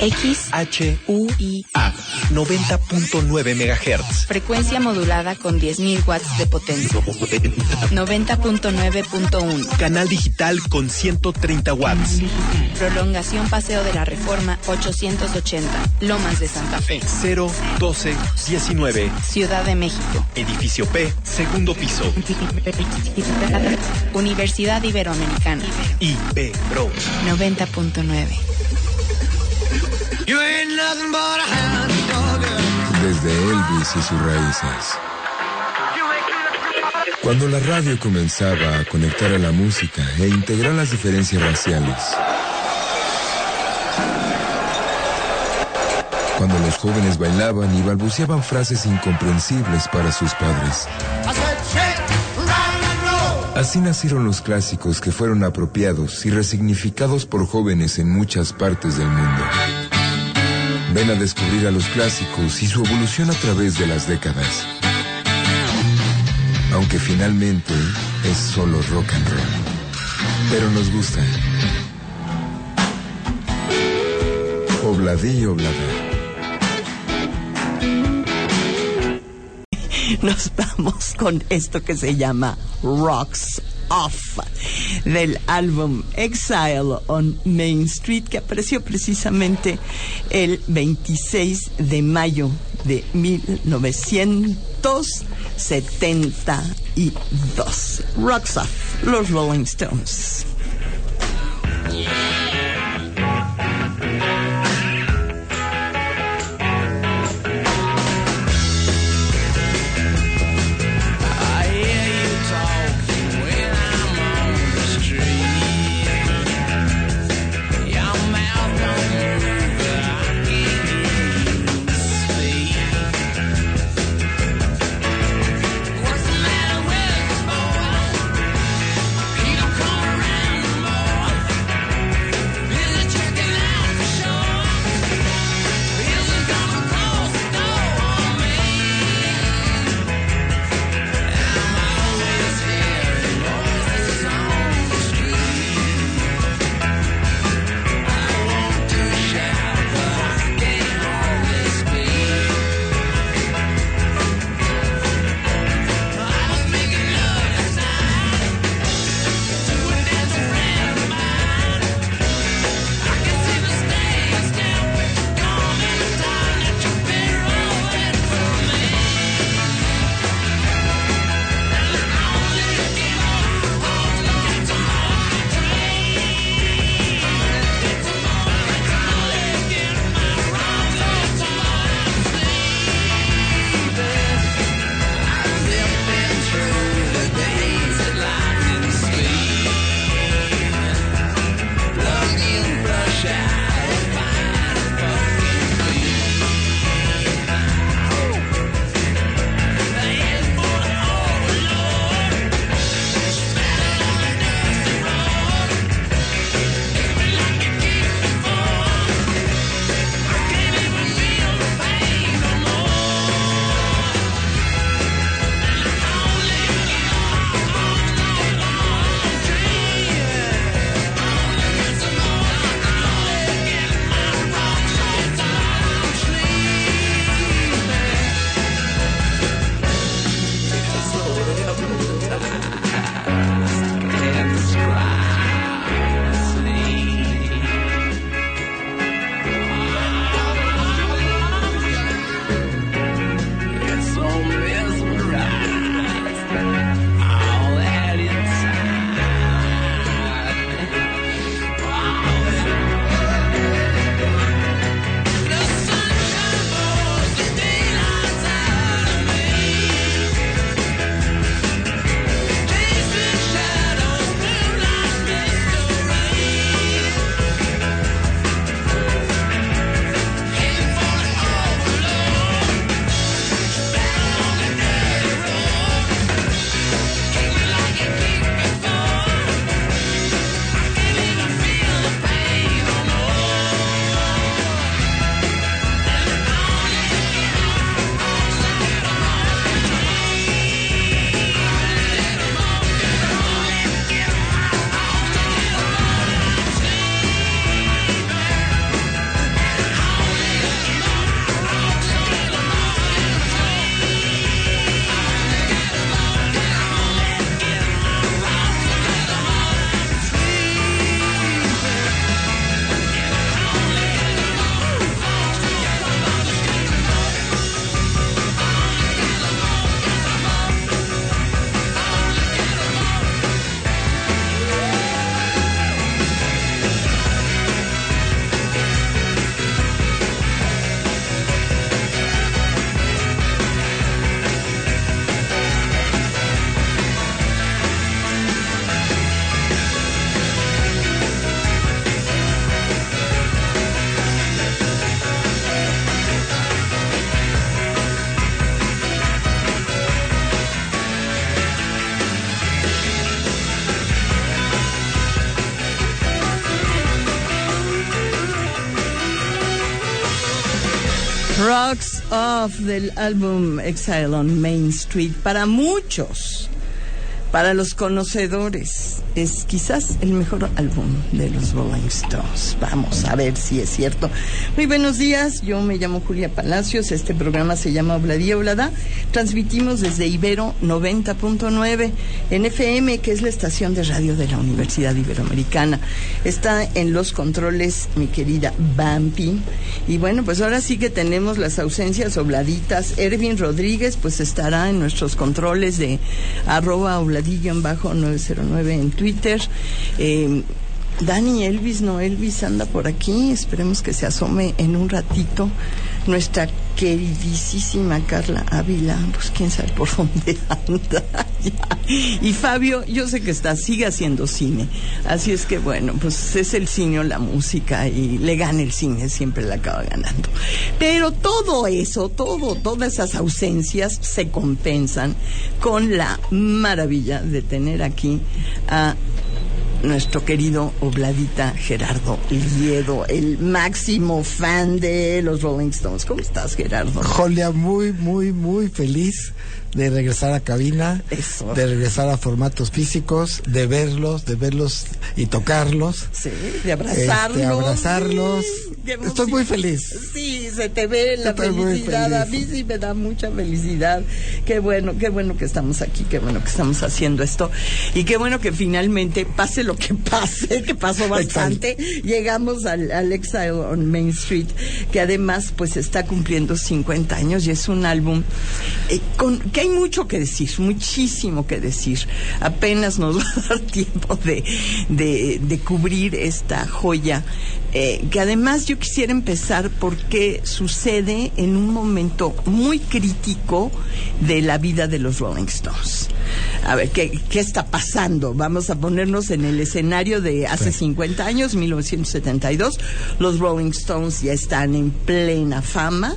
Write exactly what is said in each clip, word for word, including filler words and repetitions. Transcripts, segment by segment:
X H U I A noventa punto nueve megahertz. Frecuencia modulada con diez mil watts de potencia. noventa punto nueve punto uno. Canal digital con ciento treinta watts. Prolongación Paseo de la Reforma ochocientos ochenta, Lomas de Santa Fe. cero doce diecinueve. Ciudad de México. Edificio P, segundo piso. Universidad Iberoamericana. Ibero. noventa punto nueve. Desde Elvis y sus raíces. Cuando la radio comenzaba a conectar a la música e integrar las diferencias raciales. Cuando los jóvenes bailaban y balbuceaban frases incomprensibles para sus padres. Así nacieron los clásicos que fueron apropiados y resignificados por jóvenes en muchas partes del mundo. Ven a descubrir a los clásicos y su evolución a través de las décadas. Aunque finalmente es solo rock and roll. Pero nos gusta. Obladí, oblada. Nos vamos con esto que se llama Rocks Off, del álbum Exile on Main Street, que apareció precisamente el veintiséis de mayo de mil novecientos setenta y dos. Rocks Off, los Rolling Stones. He don't come around no more. Rocks Off del álbum Exile on Main Street. Para muchos, para los conocedores, es quizás el mejor álbum de los Rolling Stones. Vamos a ver si es cierto. Muy buenos días, yo me llamo Julia Palacios, este programa se llama Obladía Oblada. Transmitimos desde Ibero noventa punto nueve en F M, que es la estación de radio de la Universidad Iberoamericana. Está en los controles mi querida Bampi. Y bueno, pues ahora sí que tenemos las ausencias obladitas. Ervin Rodríguez pues estará en nuestros controles de arroba obladilla bajo nueve cero nueve en Twitter. eh, Dani Elvis, no Elvis anda por aquí, esperemos que se asome en un ratito. Nuestra queridísima Carla Ávila, pues quién sabe por dónde anda ya. Y Fabio, yo sé que está, sigue haciendo cine, así es que bueno, pues es el cine o la música, y le gana el cine, siempre la acaba ganando. Pero todo eso, todo, todas esas ausencias se compensan con la maravilla de tener aquí a nuestro querido Obladita Gerardo Liedo, el máximo fan de los Rolling Stones. ¿Cómo estás, Gerardo? Julia, muy, muy, muy feliz de regresar a cabina, Eso. de regresar a formatos físicos, de verlos, de verlos y tocarlos. Sí, de abrazarlos. Este, abrazarlos. Sí, estoy muy feliz. Sí, se te ve la Estoy felicidad. A mí sí me da mucha felicidad. Qué bueno, qué bueno que estamos aquí, qué bueno que estamos haciendo esto. Y qué bueno que finalmente, pase lo que pase, que pasó bastante, Exacto. llegamos al, al Exile on Main Street, que además pues está cumpliendo cincuenta años y es un álbum eh, con que hay mucho que decir, muchísimo que decir. Apenas nos va a dar tiempo de, de, de cubrir esta joya, eh, que además yo quisiera empezar porque sucede en un momento muy crítico de la vida de los Rolling Stones. A ver, ¿qué, qué está pasando? Vamos a ponernos en el escenario de hace sí. cincuenta años, mil novecientos setenta y dos. Los Rolling Stones ya están en plena fama.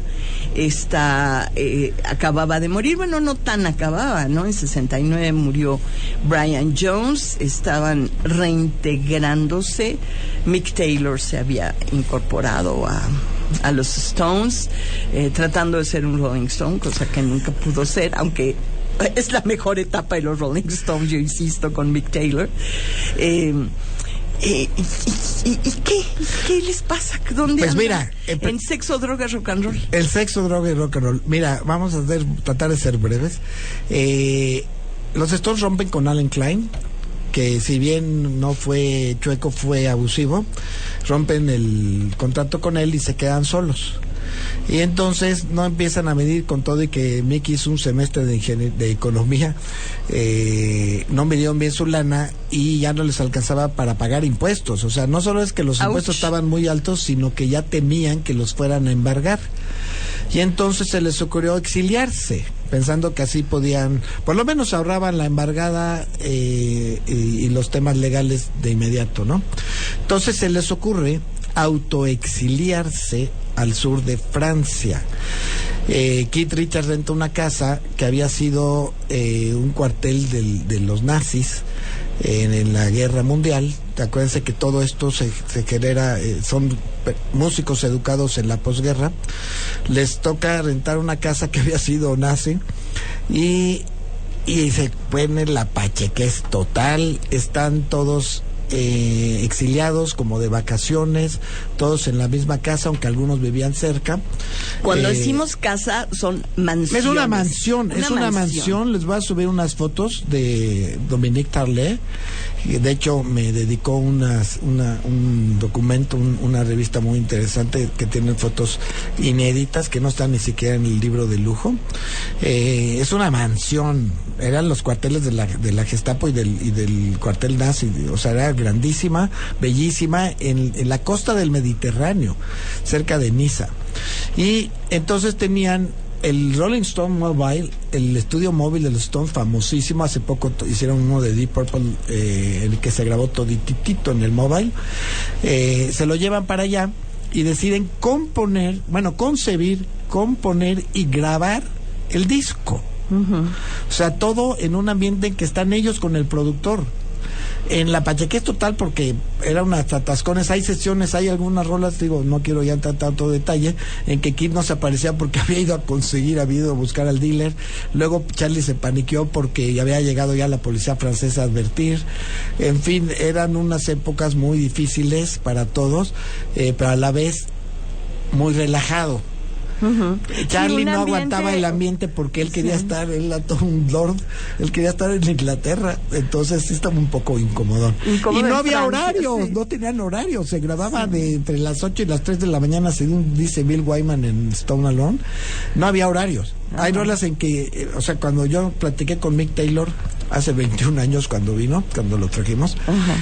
Está, eh, acababa de morir, bueno, no tan acababa, ¿no? En sesenta y nueve murió Brian Jones, estaban reintegrándose. Mick Taylor se había incorporado a, a los Stones, eh, tratando de ser un Rolling Stone, cosa que nunca pudo ser, aunque es la mejor etapa de los Rolling Stones, yo insisto, con Mick Taylor. Eh, Eh, y, y, y, ¿y qué? ¿Qué les pasa? ¿Dónde pues andan? Mira, eh, en sexo, droga, rock and roll. El sexo, droga y rock and roll. Mira, vamos a hacer, tratar de ser breves. Eh, los Stones rompen con Alan Klein, que si bien no fue chueco, fue abusivo. Rompen el contrato con él y se quedan solos. Y entonces no empiezan a medir con todo, y que Mickey hizo un semestre de, ingenier- de economía, eh, no midieron bien su lana y ya no les alcanzaba para pagar impuestos. O sea, no solo es que los Ouch. impuestos estaban muy altos, sino que ya temían que los fueran a embargar. Y entonces se les ocurrió exiliarse, pensando que así podían, por lo menos ahorraban la embargada eh, y, y los temas legales de inmediato, ¿no? Entonces se les ocurre autoexiliarse al sur de Francia. Eh, Keith Richards renta una casa que había sido eh, un cuartel del, de los nazis en, en la Guerra Mundial. Acuérdense que todo esto se, se genera, eh, son músicos educados en la posguerra. Les toca rentar una casa que había sido nazi y, y se pone la pachequez total. Están todos Eh, exiliados, como de vacaciones, todos en la misma casa, aunque algunos vivían cerca. Cuando eh, decimos casa, son mansiones. Es una mansión, una es una mansión. mansión. Les voy a subir unas fotos de Dominique Tarlet. De hecho, me dedicó unas, una, un documento, un, una revista muy interesante que tiene fotos inéditas que no están ni siquiera en el libro de lujo. Eh, es una mansión. Eran los cuarteles de la, de la Gestapo y del, y del cuartel nazi. O sea, era grandísima, bellísima, en, en la costa del Mediterráneo, cerca de Niza. Y entonces tenían el Rolling Stone Mobile, el estudio móvil de los Stones, famosísimo. Hace poco t- hicieron uno de Deep Purple, eh, el que se grabó todititito en el mobile. Eh, se lo llevan para allá y deciden componer, bueno, concebir, componer y grabar el disco. Uh-huh. O sea, todo en un ambiente en que están ellos con el productor. En la pachequez total, porque eran unas atascones, hay sesiones, hay algunas rolas, digo, no quiero ya entrar tanto detalle, en que Kid no se aparecía porque había ido a conseguir, había ido a buscar al dealer, luego Charlie se paniqueó porque había llegado ya la policía francesa a advertir, en fin, eran unas épocas muy difíciles para todos, eh, pero a la vez muy relajado. Uh-huh. Charlie sí, no ambiente... aguantaba el ambiente porque él quería sí. estar, él era todo un lord, él quería estar en Inglaterra, entonces sí estaba un poco incómodo. Y no había Francia, horarios, sí. no tenían horarios, se grababa sí. de entre las ocho y las tres de la mañana, según dice Bill Wyman en Stone Alone, no había horarios. Ajá. Hay rolas en que, o sea, cuando yo platiqué con Mick Taylor hace veintiún años cuando vino, cuando lo trajimos,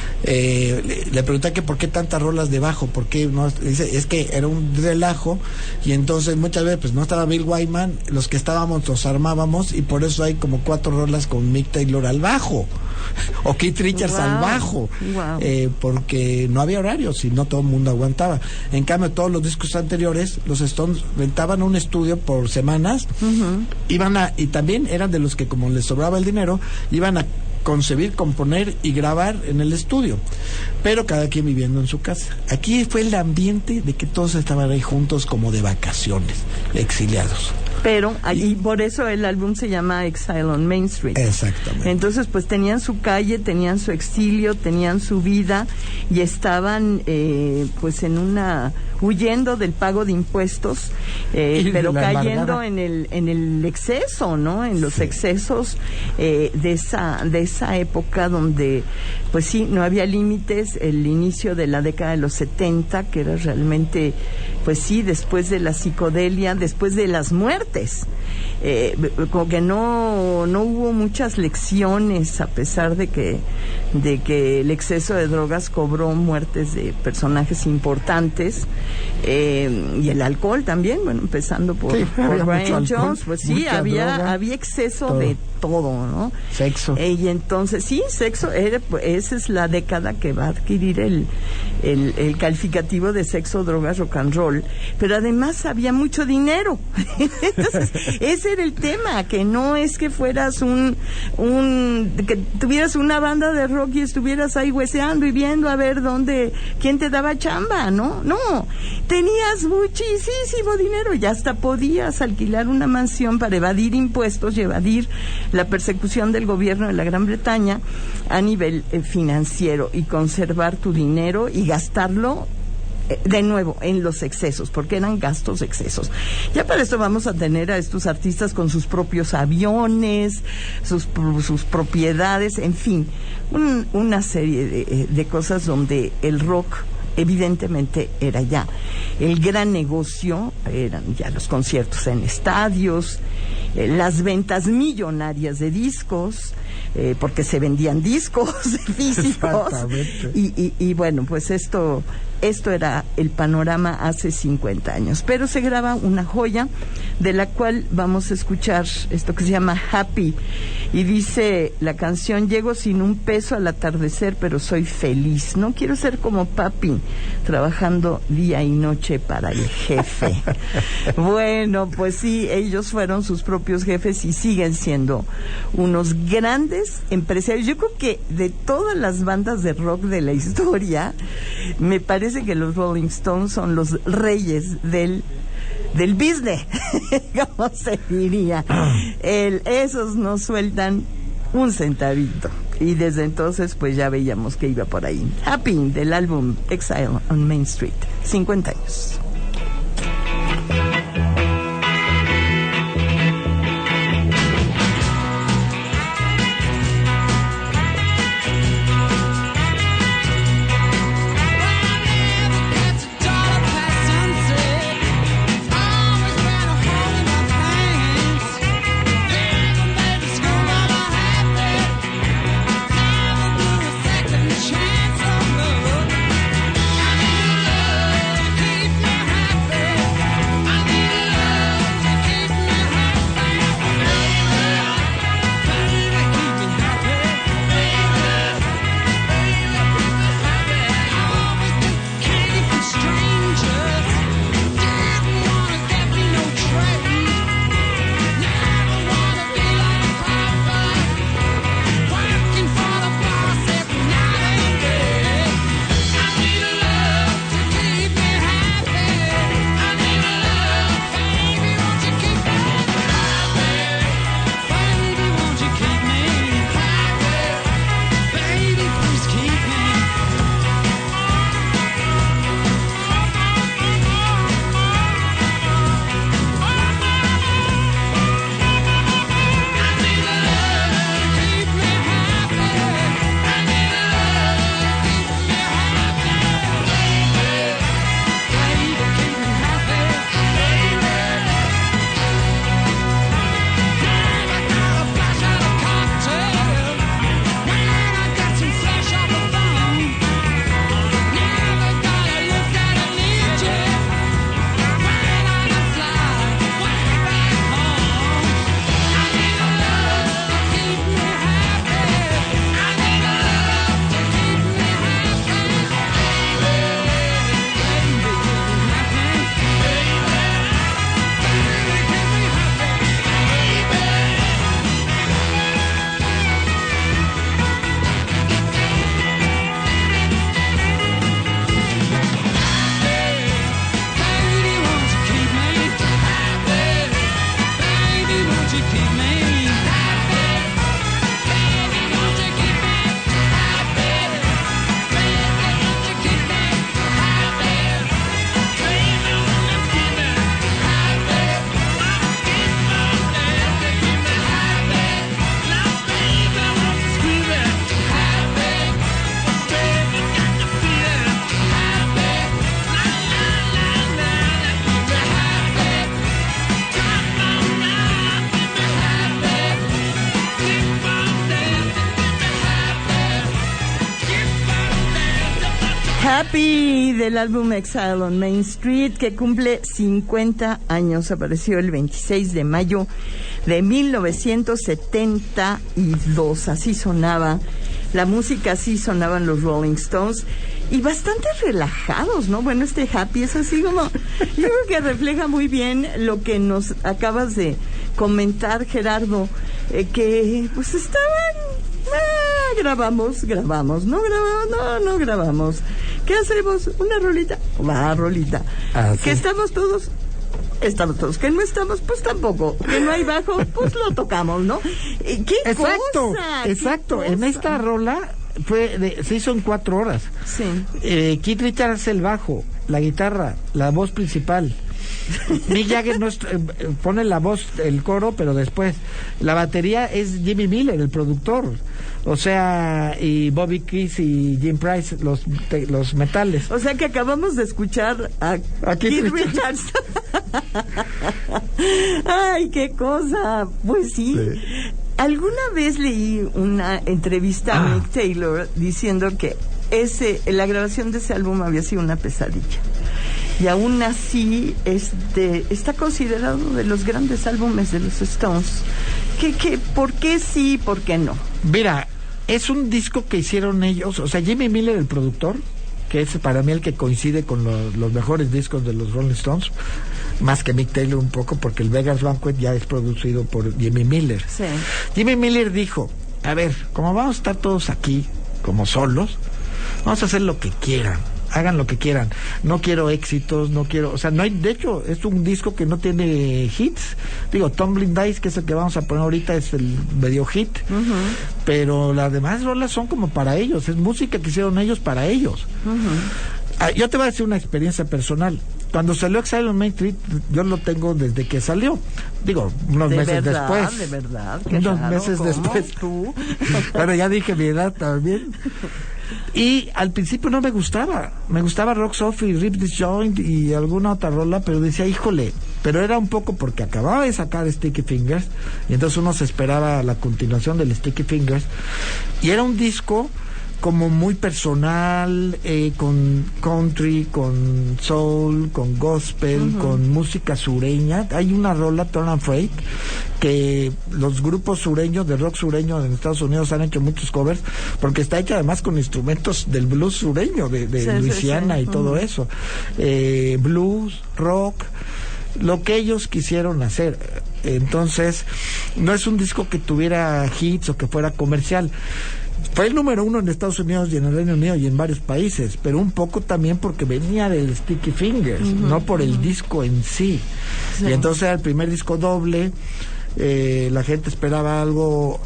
eh, le, le pregunté que por qué tantas rolas de bajo, por qué no, dice, es que era un relajo y entonces muchas veces pues no estaba Bill Wyman, los que estábamos nos armábamos y por eso hay como cuatro rolas con Mick Taylor al bajo o Keith Richards wow. al bajo, wow. eh, porque no había horarios y no todo el mundo aguantaba. En cambio todos los discos anteriores los Stones rentaban un estudio por semanas, uh-huh. iban a, y también eran de los que como les sobraba el dinero iban a concebir, componer y grabar en el estudio, pero cada quien viviendo en su casa. Aquí fue el ambiente de que todos estaban ahí juntos como de vacaciones, exiliados. Pero allí, por eso el álbum se llama Exile on Main Street. Exactamente. Entonces, pues tenían su calle, tenían su exilio, tenían su vida y estaban, eh, pues en una, huyendo del pago de impuestos, eh, pero cayendo en el, en el exceso, ¿no? En los sí. excesos eh, de esa, de esa época donde, pues sí, no había límites. El inicio de la década de los setenta, que era realmente, pues sí, después de la psicodelia, después de las muertes. Eh, como que no no hubo muchas lecciones a pesar de que de que el exceso de drogas cobró muertes de personajes importantes, eh, y el alcohol también, bueno, empezando por, sí, por Brian Jones, pues sí, había droga, había exceso todo. de todo, ¿no? Sexo. Eh, y entonces, sí, sexo, era, esa es la década que va a adquirir el, el, el calificativo de sexo, drogas, rock and roll, pero además había mucho dinero. Entonces, ese era el tema, que no es que fueras un, un, que tuvieras una banda de rock y estuvieras ahí hueseando y viendo a ver dónde, quién te daba chamba, ¿no? No, tenías muchísimo dinero y hasta podías alquilar una mansión para evadir impuestos y evadir la persecución del gobierno de la Gran Bretaña a nivel eh, financiero y conservar tu dinero y gastarlo eh, de nuevo en los excesos, porque eran gastos excesos. Ya para esto vamos a tener a estos artistas con sus propios aviones, sus, sus propiedades, en fin, un, una serie de, de cosas donde el rock evidentemente era ya el gran negocio, eran ya los conciertos en estadios, eh, las ventas millonarias de discos, eh, porque se vendían discos físicos. Y, y, y bueno, pues esto esto era el panorama hace cincuenta años, pero se graba una joya de la cual vamos a escuchar esto que se llama Happy, y dice la canción: llego sin un peso al atardecer, pero soy feliz, no quiero ser como papi, trabajando día y noche para el jefe. Bueno, pues sí, ellos fueron sus propios jefes y siguen siendo unos grandes empresarios. Yo creo que de todas las bandas de rock de la historia, me parece que los Rolling Stones son los reyes del del business, como se diría. El, esos no sueltan un centavito. Y desde entonces pues ya veíamos que iba por ahí. Happy, del álbum Exile on Main Street, cincuenta años. Chance of love, I need love to keep me Happy del álbum Exile on Main Street, que cumple cincuenta años. Apareció el veintiséis de mayo de mil novecientos setenta y dos. Así sonaba la música, así sonaban los Rolling Stones. Y bastante relajados, ¿no? Bueno, este Happy es así como... Yo creo que refleja muy bien lo que nos acabas de comentar, Gerardo, eh, que pues estaban... Ah, grabamos, grabamos, no grabamos, no, no grabamos. ¿Qué hacemos? ¿Una rolita? Va, rolita. Ah, sí. ¿Que estamos todos? Estamos todos. ¿Que no estamos? Pues tampoco. ¿Que no hay bajo? Pues lo tocamos, ¿no? ¿Qué exacto, cosa? Exacto. ¿Qué en cosa? Esta rola fue de, se hizo en cuatro horas. Sí. Eh, Keith Richards hace el bajo, la guitarra, la voz principal. Mick Jagger no es, eh, pone la voz, el coro, pero después la batería es Jimmy Miller, el productor, o sea, y Bobby Keys y Jim Price, los te, los metales. O sea que acabamos de escuchar a, a Keith Richards. Ay, qué cosa. Pues sí. sí. Alguna vez leí una entrevista ah. a Mick Taylor diciendo que ese, la grabación de ese álbum había sido una pesadilla. Y aún así este, está considerado de los grandes álbumes de los Stones. ¿Qué, qué, ¿Por qué sí, por qué no? Mira, es un disco que hicieron ellos, o sea, Jimmy Miller, el productor, que es para mí el que coincide con lo, los mejores discos de los Rolling Stones, más que Mick Taylor un poco, porque el Vegas Banquet ya es producido por Jimmy Miller. Sí. Jimmy Miller dijo, a ver, como vamos a estar todos aquí, como solos, vamos a hacer lo que quieran. Hagan lo que quieran, no quiero éxitos, no quiero, o sea, no hay, de hecho, es un disco que no tiene hits, digo, Tumbling Dice, que es el que vamos a poner ahorita, es el medio hit, uh-huh. pero las demás rolas son como para ellos, es música que hicieron ellos para ellos. Uh-huh. Ah, yo te voy a decir una experiencia personal. Cuando salió Exile on Main Street, yo lo tengo desde que salió. Digo, unos de meses verdad, después. De verdad, de verdad. Unos raro, meses ¿cómo? después. ¿Tú? Pero ya dije mi edad también. Y al principio no me gustaba. Me gustaba Rocks Off y Rip This Joint y alguna otra rola, pero decía, híjole. Pero era un poco porque acababa de sacar Sticky Fingers, y entonces uno se esperaba la continuación del Sticky Fingers. Y era un disco como muy personal, eh, con country, con soul, con gospel, uh-huh. con música sureña. Hay una rola, Turn and Freight, que los grupos sureños, de rock sureño en Estados Unidos han hecho muchos covers, porque está hecha además con instrumentos del blues sureño, de, de sí, Luisiana sí, sí. y uh-huh. todo eso. Eh, blues, rock, lo que ellos quisieron hacer. Entonces, no es un disco que tuviera hits o que fuera comercial. Fue el número uno en Estados Unidos y en el Reino Unido y en varios países, pero un poco también porque venía del Sticky Fingers, uh-huh, no por uh-huh. el disco en sí. sí. Y entonces era el primer disco doble. Eh, la gente esperaba algo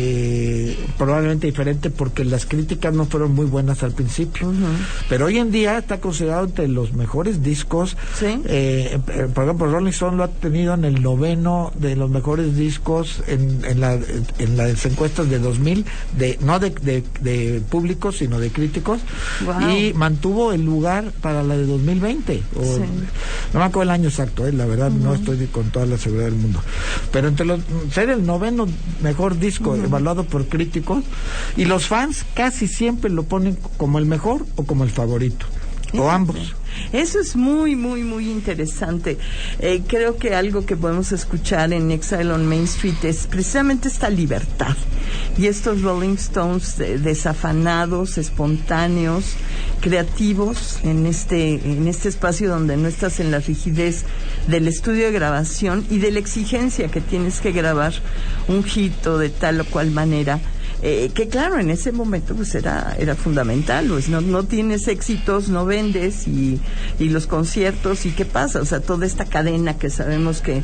eh, probablemente diferente, porque las críticas no fueron muy buenas al principio, uh-huh. pero hoy en día está considerado entre los mejores discos. ¿Sí? eh, eh, por ejemplo, Rolling Stone lo ha tenido en el noveno de los mejores discos en, en, la, en las encuestas de dos mil, de, no de, de, de públicos sino de críticos. Wow. Y mantuvo el lugar para la de dos mil veinte o, sí. no me acuerdo el año exacto, eh, la verdad, uh-huh. no estoy con toda la seguridad del mundo, pero Los, ser el noveno mejor disco uh-huh. evaluado por críticos, y los fans casi siempre lo ponen como el mejor o como el favorito, o uh-huh. ambos. Eso es muy, muy, muy interesante. Eh, creo que algo que podemos escuchar en Exile on Main Street es precisamente esta libertad. Y estos Rolling Stones eh, desafanados, espontáneos, creativos, en este, en este espacio donde no estás en la rigidez del estudio de grabación y de la exigencia que tienes que grabar un hit o de tal o cual manera. Eh, que claro, en ese momento pues era era fundamental, pues no no tienes éxitos, no vendes, y, y los conciertos, y qué pasa, o sea, toda esta cadena que sabemos que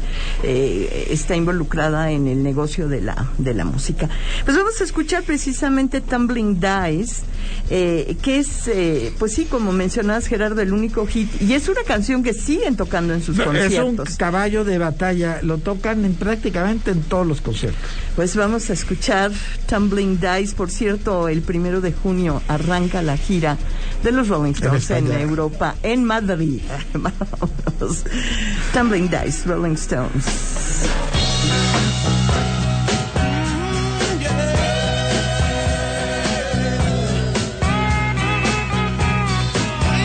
eh, está involucrada en el negocio de la de la música. Pues vamos a escuchar precisamente Tumbling Dice, eh, que es, eh, pues sí, como mencionabas, Gerardo, el único hit, y es una canción que siguen tocando en sus no, conciertos. Es un caballo de batalla, lo tocan en, prácticamente en todos los conciertos. Pues vamos a escuchar Tumbling Dice. Por cierto, el primero de junio arranca la gira de los Rolling Stones en, en Europa, en Madrid. Vamos. Tumbling Dice, Rolling Stones. Yeah.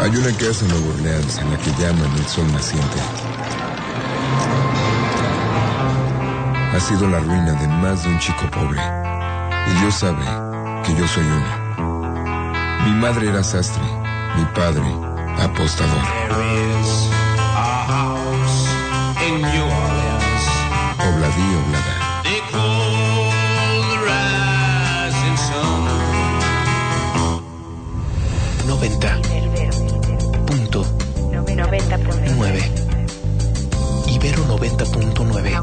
Hay una casa en Nueva Orleans en la que llaman el sol naciente. Ha sido la ruina de más de un chico pobre. Y Dios sabe que yo soy uno. Mi madre era sastre, mi padre apostador. Obladí, oblada. noventa punto nueve. Ibero noventa punto nueve.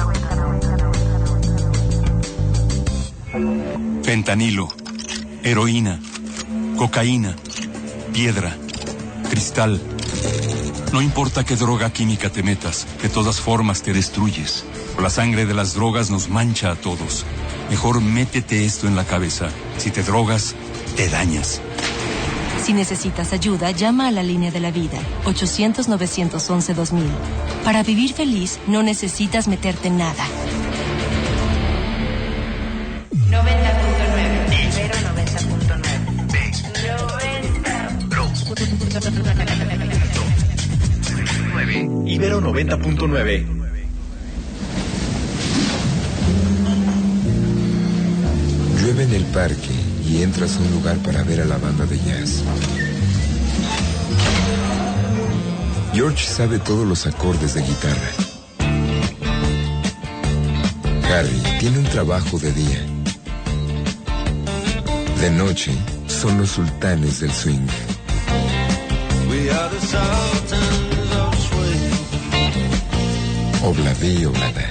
Fentanilo, heroína, cocaína, piedra, cristal. No importa qué droga química te metas, de todas formas te destruyes. La sangre de las drogas nos mancha a todos. Mejor métete esto en la cabeza. Si te drogas, te dañas. Si necesitas ayuda, llama a la línea de la vida, ochocientos, novecientos once, dos mil. Para vivir feliz, no necesitas meterte en nada. noventa punto nueve. Ibero noventa punto nueve. Ibero noventa punto nueve. Llueve en el parque y entras a un lugar para ver a la banda de jazz. George sabe todos los acordes de guitarra. Harry tiene un trabajo de día. De noche, son los sultanes del swing. Obladí, oblada.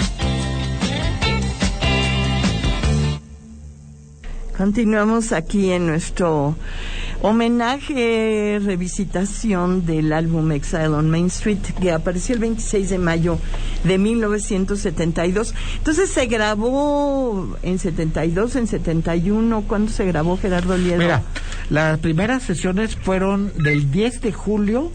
Continuamos aquí en nuestro homenaje, revisitación del álbum Exile on Main Street, que apareció el veintiséis de mayo de mil novecientos setenta y dos. Entonces se grabó en setenta y dos, en setenta y uno. ¿Cuándo se grabó, Gerardo Liedo? Mira, las primeras sesiones fueron del diez de julio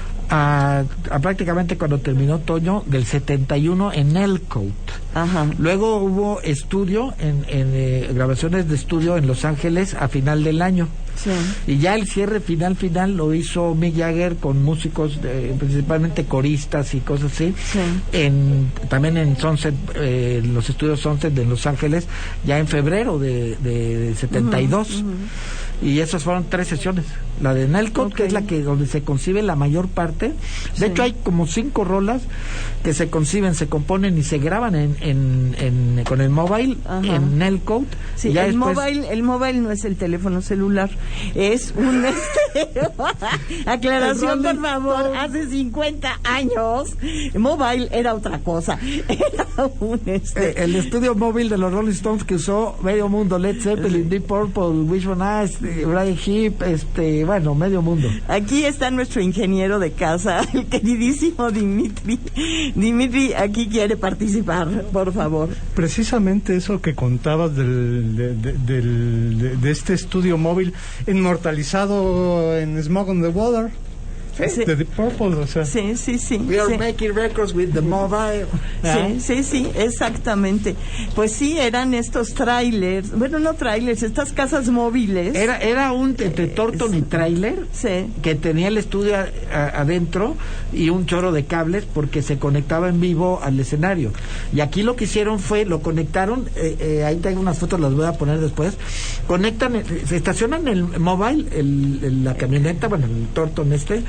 a, a prácticamente cuando terminó otoño del setenta y uno en Elcote. Ajá. Luego hubo estudio, en, en eh, grabaciones de estudio en Los Ángeles a final del año. Sí. Y ya el cierre final final lo hizo Mick Jagger con músicos, de, principalmente coristas y cosas así. Sí. En, también en Sunset, eh, los estudios Sunset de Los Ángeles, ya en febrero de, de, de setenta y dos. Uh-huh, uh-huh. Y esas fueron tres sesiones. La de Nelcott, okay, que es la que donde se concibe la mayor parte. De sí. hecho, hay como cinco rolas que se conciben, se componen y se graban en, en, en con el mobile. Ajá. En Nelcott. Sí, el después... mobile, el mobile no es el teléfono celular, es un este... aclaración, por favor. Hace cincuenta años, mobile era otra cosa. Era un este... el, el estudio móvil de los Rolling Stones que usó medio mundo: Led Zeppelin, Deep Purple, Wish for Nice, Brian Heap, este, bueno, medio mundo. Aquí está nuestro ingeniero de casa, el queridísimo Dimitri. Dimitri, aquí quiere participar, por favor. Precisamente eso que contabas del, de, de, del, de, de este estudio móvil inmortalizado en Smog on the Water. Sí. De Deep Purple, o sea. Sí, sí, sí. We are sí. making records with the mobile. Sí, sí, sí, exactamente. Pues sí, eran estos trailers, bueno, no trailers, estas casas móviles. Era era un entre Thornton eh, y trailer, sí, que tenía el estudio a, a, adentro y un chorro de cables porque se conectaba en vivo al escenario. Y aquí lo que hicieron fue, lo conectaron, eh, eh, ahí tengo unas fotos, las voy a poner después. Conectan, eh, se estacionan el mobile, el, el, la camioneta, bueno, el Thornton este,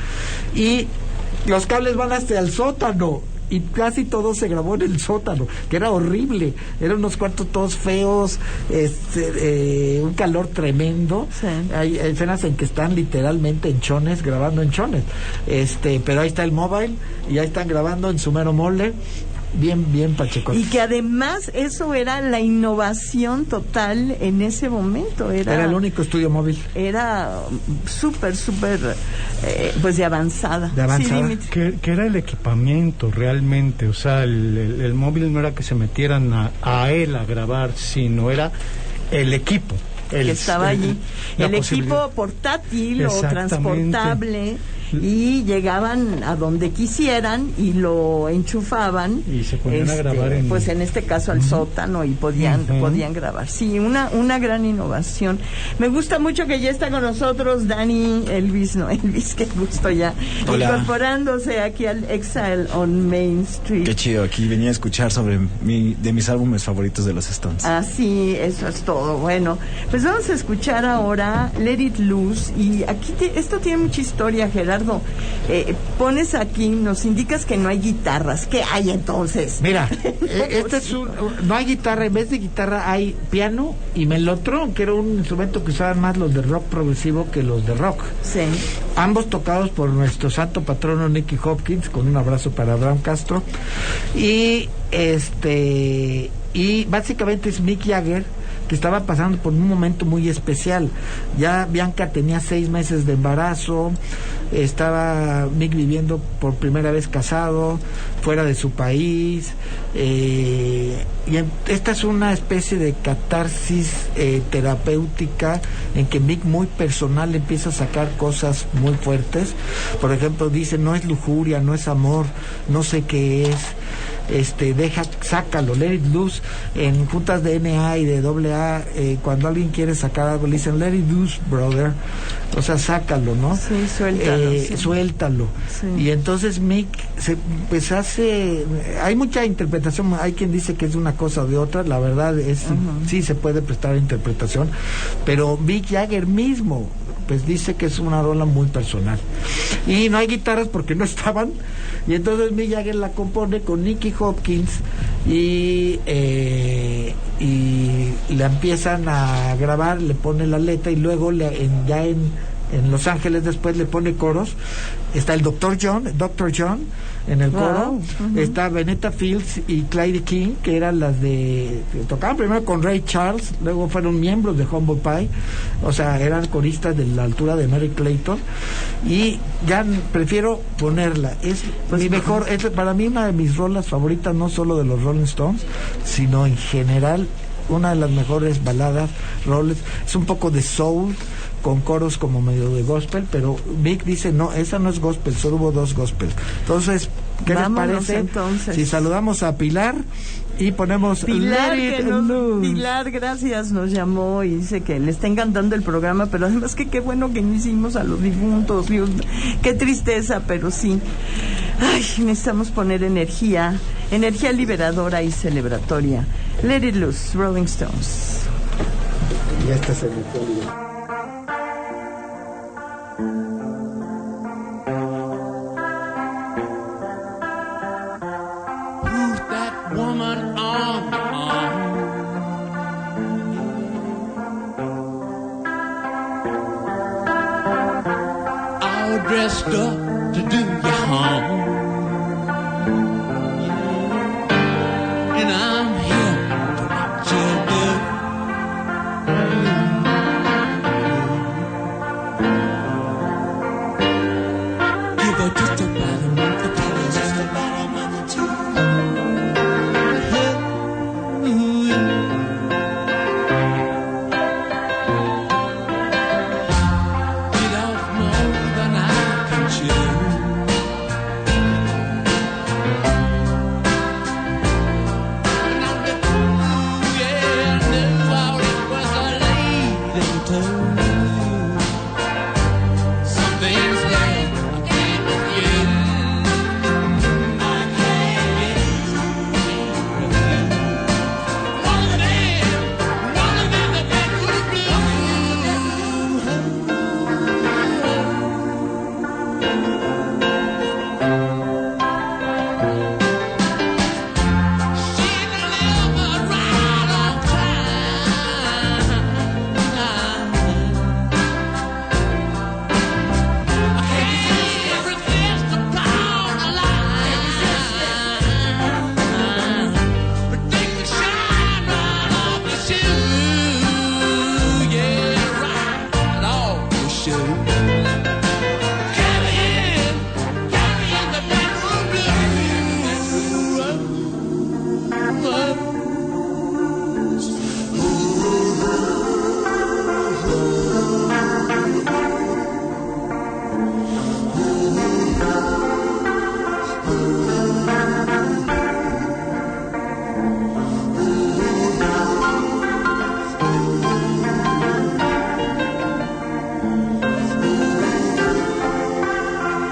y los cables van hasta el sótano y casi todo se grabó en el sótano, que era horrible, eran unos cuartos todos feos, este, eh, un calor tremendo. Sí. Hay, hay escenas en que están literalmente en chones, grabando en chones, este, pero ahí está el mobile y ahí están grabando en su mero mole. Bien, bien Pacheco. Y que además eso era la innovación total en ese momento. Era, era el único estudio móvil. Era súper, súper, eh, pues de avanzada. De avanzada. Sí, que, que era el equipamiento realmente, o sea, el, el, el móvil no era que se metieran a, a él a grabar, sino era el equipo. El, que estaba el, allí. El equipo portátil o transportable. y llegaban a donde quisieran y lo enchufaban y se ponían este, a grabar en... pues en este caso al uh-huh. sótano y podían uh-huh. podían grabar. Sí, una una gran innovación. Me gusta mucho que ya está con nosotros Dani Elvis, no Elvis, qué gusto ya. Hola. Incorporándose aquí al Exile on Main Street. Qué chido, aquí venía a escuchar sobre mi, de mis álbumes favoritos de los Stones. Ah, sí, eso es todo. Bueno, pues vamos a escuchar ahora Let It Loose y aquí te, esto tiene mucha historia, Gerardo. Eh, pones aquí, nos indicas que no hay guitarras. ¿Qué hay entonces? Mira, este es un, no hay guitarra, en vez de guitarra hay piano y melotron, que era un instrumento que usaban más los de rock progresivo que los de rock. Sí. Ambos tocados por nuestro santo patrono Nicky Hopkins, con un abrazo para Abraham Castro. Y este y básicamente es Mick Jagger, que estaba pasando por un momento muy especial. Ya Bianca tenía seis meses de embarazo, estaba Mick viviendo por primera vez casado, fuera de su país, eh, y en, esta es una especie de catarsis eh, terapéutica en que Mick muy personal empieza a sacar cosas muy fuertes. Por ejemplo, dice, no es lujuria, no es amor, no sé qué es. Este, deja, sácalo, let it loose. En juntas de N A y de doble A, eh, cuando alguien quiere sacar algo, le dicen let it loose, brother. O sea, sácalo, ¿no? Sí, suéltalo. Eh, sí. Suéltalo. Sí. Y entonces Mick se, pues hace, hay mucha interpretación, hay quien dice que es una cosa o de otra, la verdad es, uh-huh. sí se puede prestar interpretación, pero Mick Jagger mismo pues dice que es una rola muy personal. Y no hay guitarras porque no estaban, y entonces Mick Jagger la compone con Nicky Hopkins y, eh, y, y la empiezan a grabar, le pone la letra y luego le, en, ya en, en Los Ángeles después le pone coros. Está el doctor John, doctor John en el coro, wow. uh-huh. está Venetta Fields y Clyde King, que eran las de, que tocaban primero con Ray Charles, luego fueron miembros de Humble Pie, o sea, eran coristas de la altura de Mary Clayton, y ya prefiero ponerla, es pues mi mejor, es para mí una de mis rolas favoritas, no solo de los Rolling Stones, sino en general, una de las mejores baladas, roles, es un poco de soul, con coros como medio de gospel, pero Mick dice, no, esa no es gospel, solo hubo dos gospel. Entonces, ¿qué Vámonos les parece entonces. Si saludamos a Pilar y ponemos Pilar, que nos, Pilar, gracias, nos llamó y dice que le está encantando el programa, pero además que qué bueno que no hicimos a los difuntos, Dios, qué tristeza, pero sí. Ay, necesitamos poner energía, energía liberadora y celebratoria. Let It Loose, Rolling Stones. Y esta es el energía. Dressed up to do you harm, and I'm here to watch you do. Give her just about a month or two, just about a month or two. Get off more than I can chew. And on the blue, yeah, I knew all it was a leading to. Some things that I can't refuse. I can't refuse. One of them, one of them that been good blue.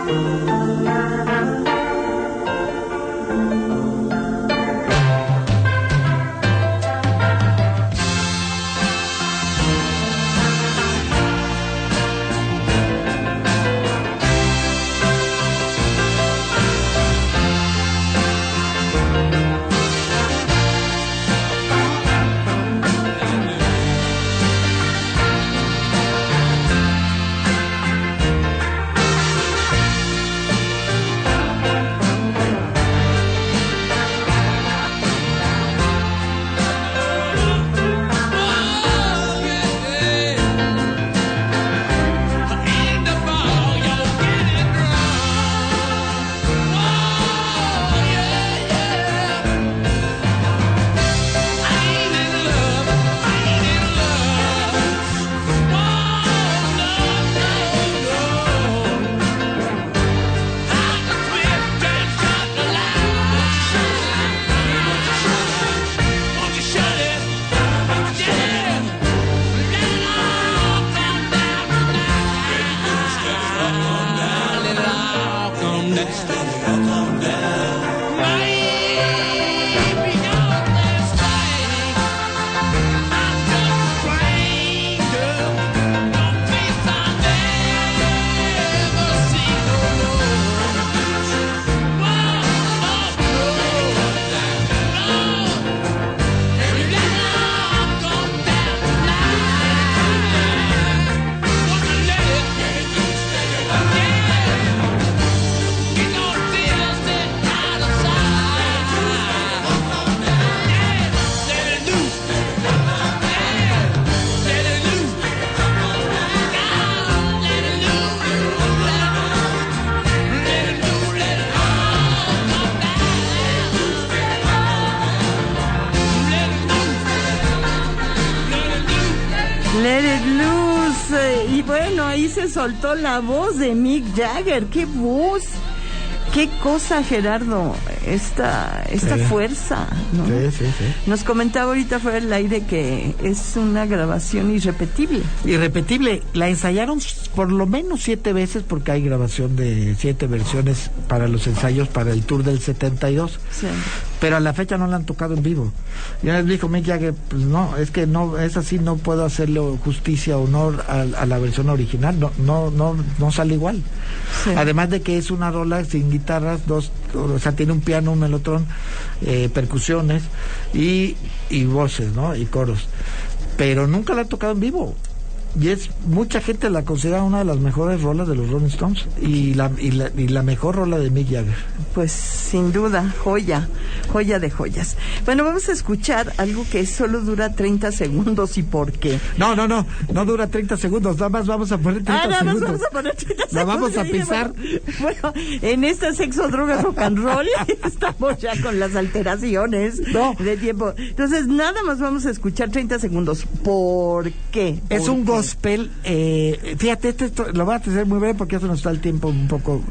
Let It Loose. Y bueno, ahí se soltó la voz de Mick Jagger. ¡Qué voz! ¡Qué cosa, Gerardo! Esta, esta sí. fuerza, ¿no? Sí, sí, sí. Nos comentaba ahorita fuera del aire que es una grabación irrepetible. Irrepetible. La ensayaron por lo menos siete veces porque hay grabación de siete versiones para los ensayos para el tour del setenta y dos. Sí. Pero a la fecha no la han tocado en vivo. Ya les dijo Mick Jagger, pues no, es que no, es así, no puedo hacerle justicia, honor a, a la versión original, no, no, no, no sale igual. Sí. Además de que es una rola sin guitarras, dos, o sea, tiene un piano, un melotrón, eh, percusiones y, y voces, ¿no? Y coros. Pero nunca la han tocado en vivo. Y es, mucha gente la considera una de las mejores rolas de los Rolling Stones y la, y la, y la mejor rola de Mick Jagger. Pues sin duda, joya, joya de joyas. Bueno, vamos a escuchar algo que solo dura treinta segundos. ¿Y por qué? No, no, no, no dura treinta segundos, nada más vamos a poner treinta ah, nada más segundos. Vamos a poner treinta la segundos. vamos a pisar. Bueno, bueno, en esta sexo, drogas, rock and roll estamos ya con las alteraciones no. de tiempo. Entonces, nada más vamos a escuchar treinta segundos. ¿Por qué? ¿Por es un qué? gospel, eh, fíjate, este, esto, lo voy a hacer muy breve porque ya se nos está el tiempo un poco.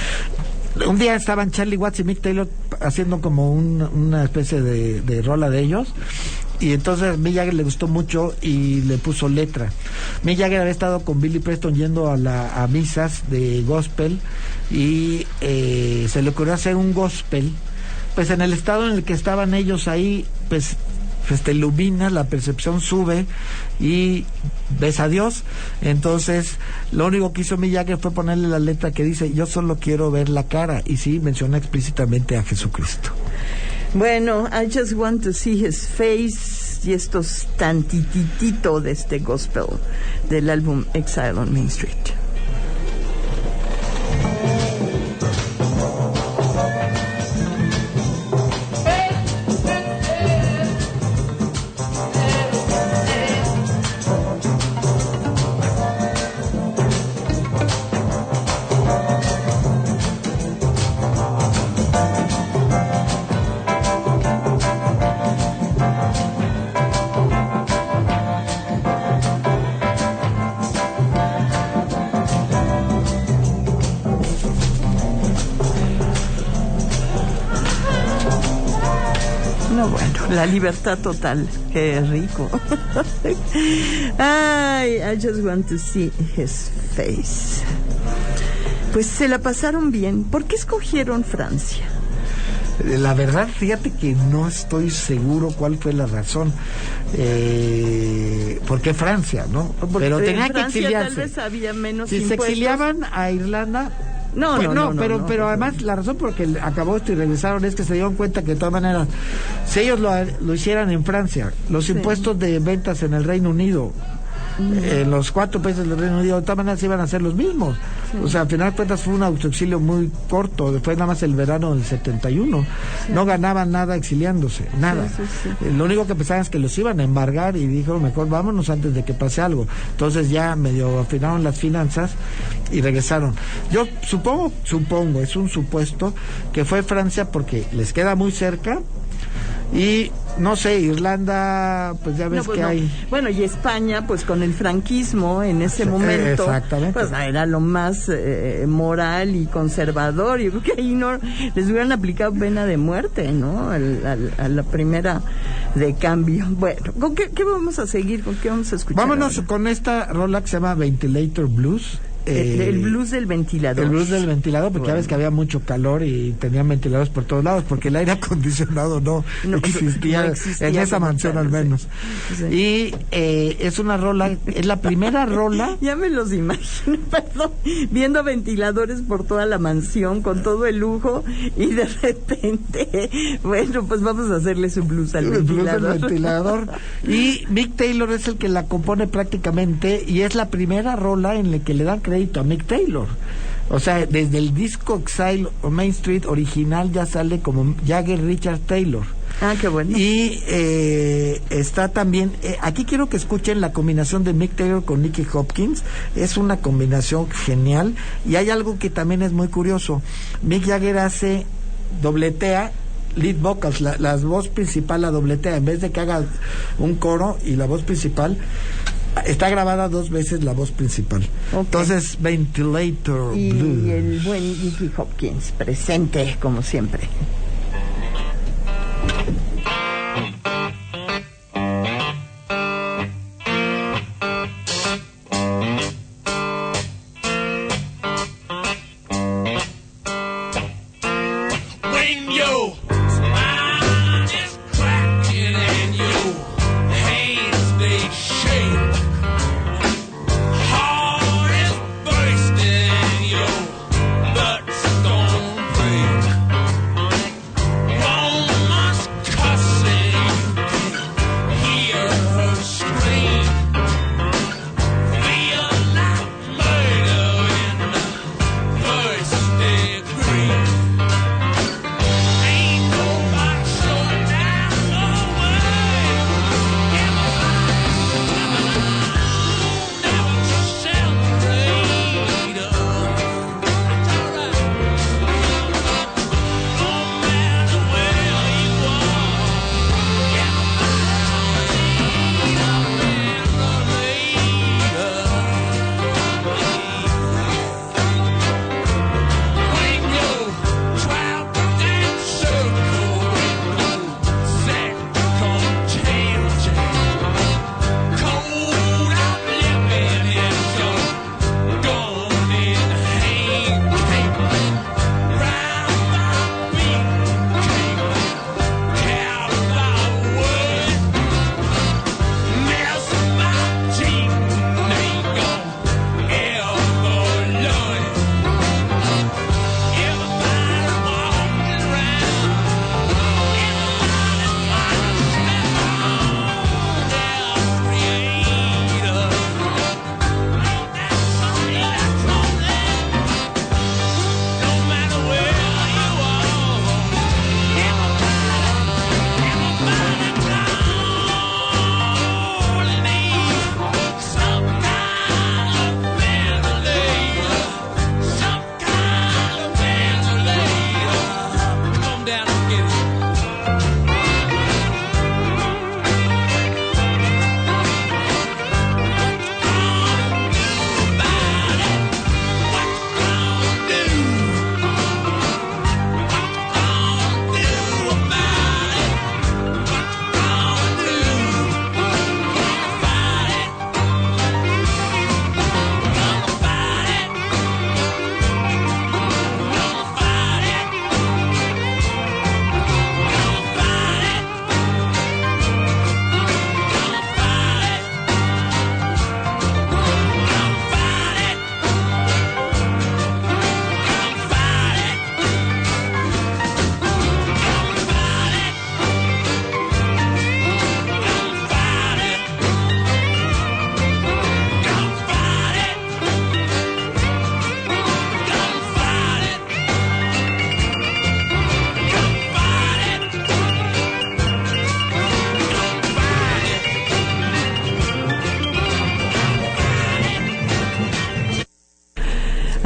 Un día estaban Charlie Watts y Mick Taylor haciendo como un, una especie de, de rola de ellos y entonces Mick Jagger le gustó mucho y le puso letra. Mick Jagger había estado con Billy Preston yendo a, la, a misas de gospel y eh, se le ocurrió hacer un gospel. Pues en el estado en el que estaban ellos ahí, pues pues te ilumina, la percepción sube y ves a Dios. Entonces lo único que hizo Mick Jagger fue ponerle la letra que dice yo solo quiero ver la cara, y sí menciona explícitamente a Jesucristo. Bueno, I just want to see his face, y esto es tantititito de este gospel del álbum Exile on Main Street. La libertad total, qué rico. Ay, I just want to see his face. Pues se la pasaron bien. ¿Por qué escogieron Francia? La verdad, fíjate que no estoy seguro cuál fue la razón. Eh, ¿Por qué Francia, no? Pero tenía que exiliarse. Tal vez había menos si impuestos. Se exiliaban a Irlanda. No, pues no, no, no, no, pero, no, pero no, además no. la razón por la que acabó esto y regresaron es que se dieron cuenta que de todas maneras, si ellos lo, lo hicieran en Francia, los sí. impuestos de ventas en el Reino Unido, en eh, los cuatro países del Reino Unido, de todas maneras iban a ser los mismos. Sí. O sea, al final de cuentas fue un autoexilio muy corto, después nada más el verano del setenta y uno. Sí. No ganaban nada exiliándose, nada. Sí, sí, sí. Eh, lo único que pensaban es que los iban a embargar y dijo, mejor vámonos antes de que pase algo. Entonces ya medio afinaron las finanzas y regresaron. Yo supongo, supongo, es un supuesto, que fue Francia porque les queda muy cerca. Y no sé, Irlanda, pues ya ves no, pues que no. hay. Bueno, y España, pues con el franquismo en ese momento, exactamente. Pues era lo más eh, moral y conservador. Yo creo que ahí no les hubieran aplicado pena de muerte, ¿no? Al, al, a la primera de cambio. Bueno, ¿con qué, qué vamos a seguir? ¿Con qué vamos a escuchar? Vámonos ahora? Con esta rola que se llama Ventilator Blues. El, el blues del ventilador. El blues del ventilador, porque bueno. ya ves que había mucho calor y tenían ventiladores por todos lados, porque el aire acondicionado no, no, existía, no existía en esa mansión tal, al menos. Sí. Y eh, es una rola, es la primera rola. Ya me los imagino, perdón, viendo ventiladores por toda la mansión con todo el lujo y de repente, bueno, pues vamos a hacerle su blues al el ventilador. Blues del ventilador. Y Mick Taylor es el que la compone prácticamente y es la primera rola en la que le dan crédito a Mick Taylor. O sea, desde el disco Exile on Main Street original ya sale como Jagger Richard Taylor. Ah, qué bueno. Y eh, está también, eh, aquí quiero que escuchen la combinación de Mick Taylor con Nicky Hopkins. Es una combinación genial. Y hay algo que también es muy curioso. Mick Jagger hace, dobletea lead vocals, la, la voz principal la dobletea. En vez de que haga un coro y la voz principal, está grabada dos veces la voz principal. Okay. Entonces, Ventilator y, Blues. Y el buen Nicky Hopkins, presente como siempre.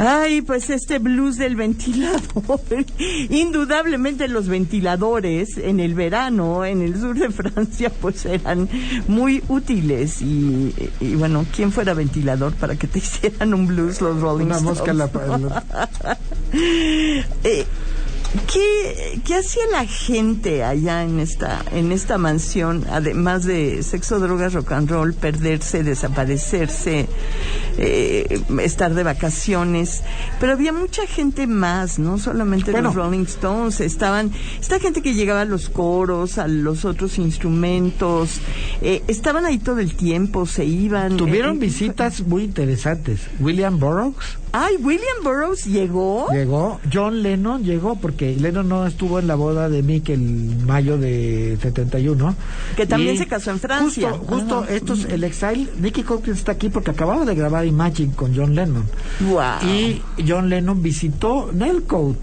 Ay, pues este blues del ventilador. Indudablemente los ventiladores en el verano en el sur de Francia pues eran muy útiles y, y bueno, ¿quién fuera ventilador para que te hicieran un blues los Rolling Una Stones? mosca en la... la... eh, ¿Qué, ¿Qué hacía la gente allá en esta en esta mansión, además de sexo, drogas, rock and roll, perderse, desaparecerse, eh, estar de vacaciones? Pero había mucha gente más, no solamente bueno, los Rolling Stones. Estaban esta gente que llegaba a los coros, a los otros instrumentos, eh, estaban ahí todo el tiempo, se iban. Tuvieron eh, visitas muy interesantes. William Burroughs. Ay, William Burroughs llegó. Llegó. John Lennon llegó porque Lennon no estuvo en la boda de Mick en mayo de setenta y uno. Que también y se casó en Francia. Justo, justo uh-huh. estos, el Exile, Nicky Hopkins está aquí porque acababa de grabar Imagine con John Lennon. Wow. Y John Lennon visitó Nelcote.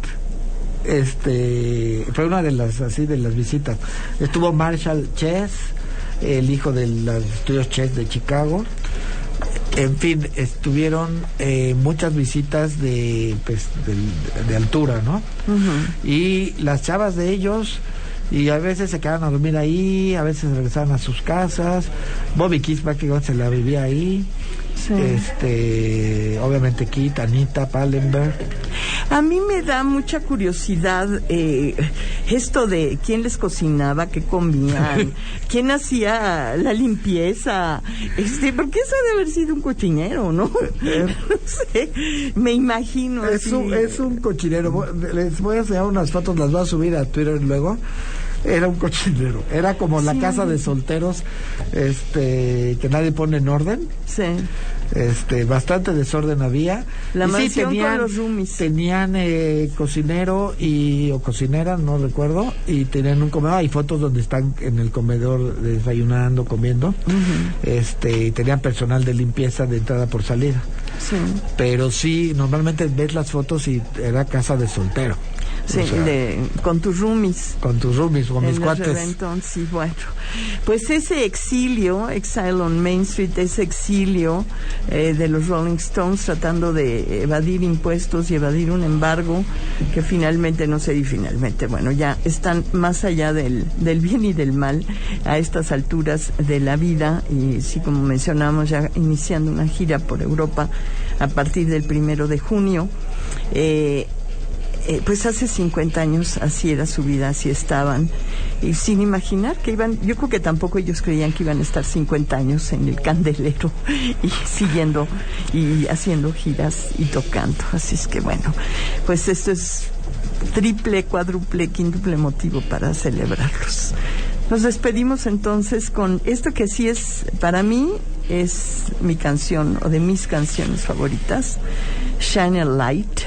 Este, fue una de las, así, de las visitas. Estuvo Marshall Chess, el hijo de los estudios Chess de Chicago. En fin, estuvieron eh, muchas visitas de, pues, de, de altura, ¿no? Uh-huh. Y las chavas de ellos, y a veces se quedaban a dormir ahí, a veces regresaban a sus casas. Bobby Keys prácticamente se la vivía ahí. Sí. Este, obviamente Keith, Anita, Pallenberg. A mí me da mucha curiosidad eh, esto de quién les cocinaba, qué comían, quién hacía la limpieza, este, porque eso debe haber sido un cochinero, ¿no? Eh, no sé, me imagino. Es así. un, es un cochinero. Les voy a enseñar unas fotos, las voy a subir a Twitter luego. Era un cochinero, era como sí. la casa de solteros, este, que nadie pone en orden. Sí. Este, bastante desorden había. La y mansión sí, tenían, con los roomies. Tenían eh, cocinero y o cocinera, no recuerdo, y tenían un comedor. Hay fotos donde están en el comedor desayunando, comiendo. Uh-huh. Este, y tenían personal de limpieza de entrada por salida. Sí. Pero sí, normalmente ves las fotos y era casa de soltero. Sí, o sea, de, con tus roomies. Con tus roomies, con mis cuates. Reventón, sí, bueno. Pues ese exilio, Exile on Main Street, ese exilio eh, de los Rolling Stones tratando de evadir impuestos y evadir un embargo que finalmente no se dio, finalmente, bueno, ya están más allá del, del bien y del mal a estas alturas de la vida y sí, como mencionamos, ya iniciando una gira por Europa a partir del primero de junio. Eh, Eh, pues hace cincuenta años así era su vida, así estaban, y sin imaginar que iban, yo creo que tampoco ellos creían que iban a estar cincuenta años en el candelero y siguiendo y haciendo giras y tocando, así es que bueno, pues esto es triple, cuádruple, quíntuple motivo para celebrarlos. Nos despedimos entonces con esto que sí es, para mí, es mi canción o de mis canciones favoritas, Shine a Light,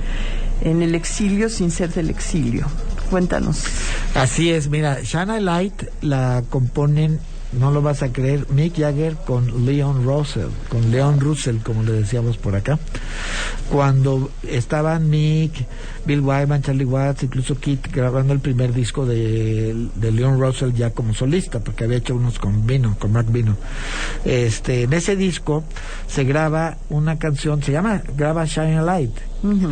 en el exilio sin ser del exilio. Cuéntanos. Así es, mira, Shine a Light la componen, no lo vas a creer, Mick Jagger con Leon Russell, con Leon Russell, como le decíamos por acá. Cuando estaban Mick, Bill Wyman, Charlie Watts, incluso Keith grabando el primer disco de, de Leon Russell ya como solista, porque había hecho unos con Vino, con Mark Vino. Este, en ese disco se graba una canción, se llama, graba Shine a Light. Uh-huh.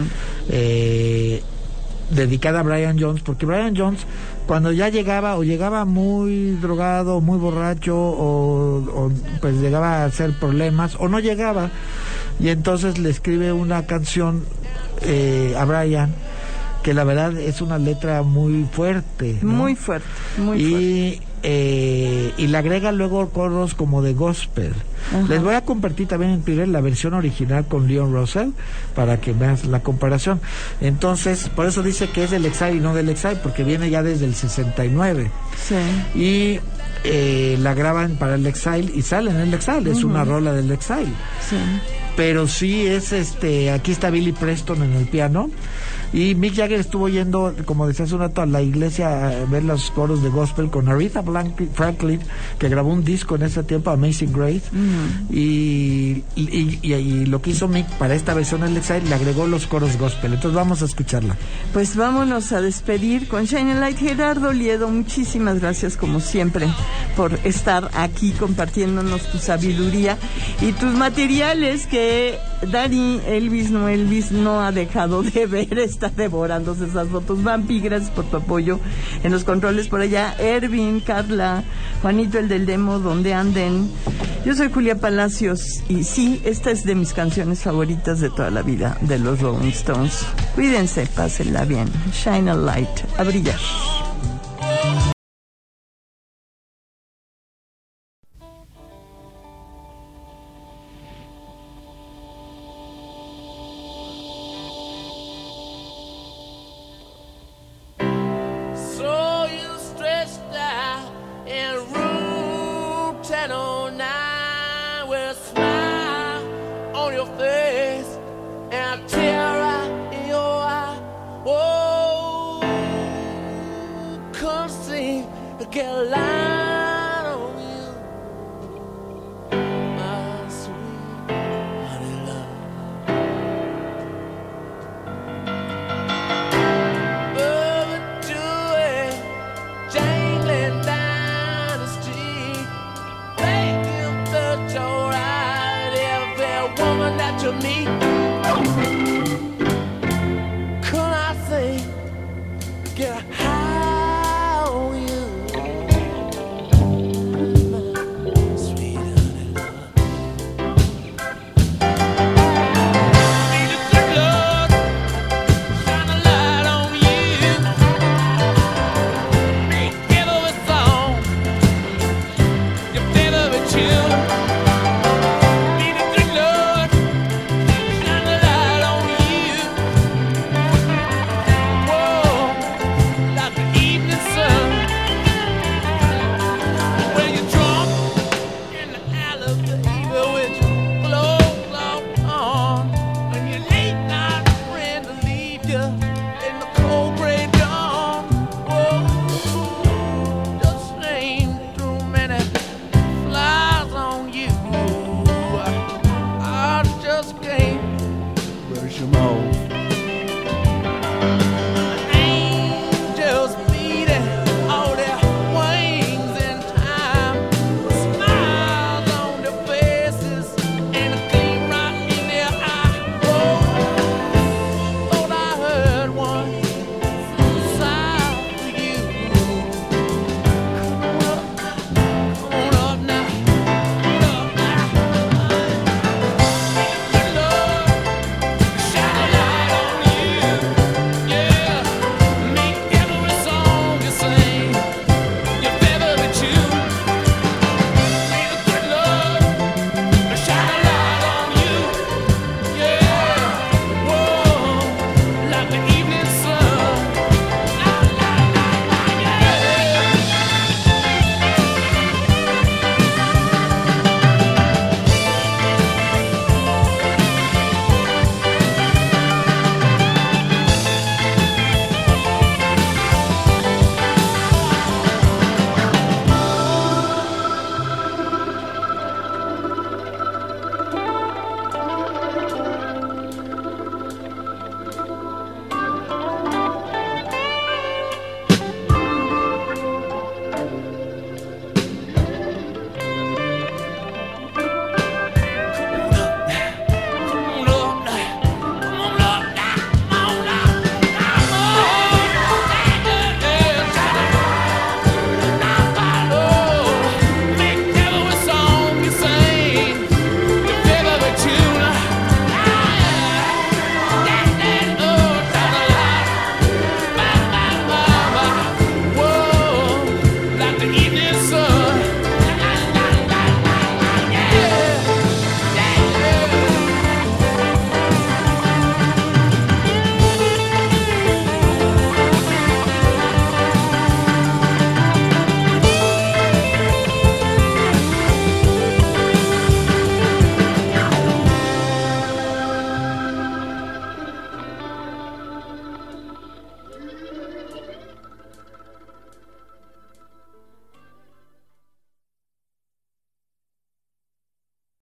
Eh, dedicada a Brian Jones, porque Brian Jones cuando ya llegaba o llegaba muy drogado, muy borracho o, o pues llegaba a hacer problemas o no llegaba, y entonces le escribe una canción eh, a Brian que la verdad es una letra muy fuerte, ¿no? Muy fuerte, muy y, fuerte. Eh, y le agrega luego coros como de gospel. Ajá. Les voy a compartir también en Twitter la versión original con Leon Russell para que veas la comparación. Entonces, por eso dice que es del Exile y no del Exile, porque viene ya desde el sesenta y nueve. Sí. Y eh, la graban para el Exile y sale en el Exile, es uh-huh. una rola del Exile. Sí. Pero sí es este, aquí está Billy Preston en el piano Y Mick Jagger estuvo yendo, como decía hace un rato, a la iglesia a ver los coros de gospel con Aretha Franklin, que grabó un disco en ese tiempo, Amazing Grace. Uh-huh. y, y, y, y lo que hizo Mick para esta versión del Exile, le agregó los coros gospel. Entonces vamos a escucharla. Pues vámonos a despedir con Shining Light. Gerardo Liedo, muchísimas gracias como siempre por estar aquí compartiéndonos tu sabiduría y tus materiales que Dani Elvis no Elvis no ha dejado de ver, está devorándose esas fotos. Vampi, gracias por tu apoyo en los controles por allá. Ervin, Carla, Juanito el del demo, donde anden. Yo soy Julia Palacios y sí, esta es de mis canciones favoritas de toda la vida de los Rolling Stones. Cuídense, pásenla bien. Shine a light, a brillar. Yeah.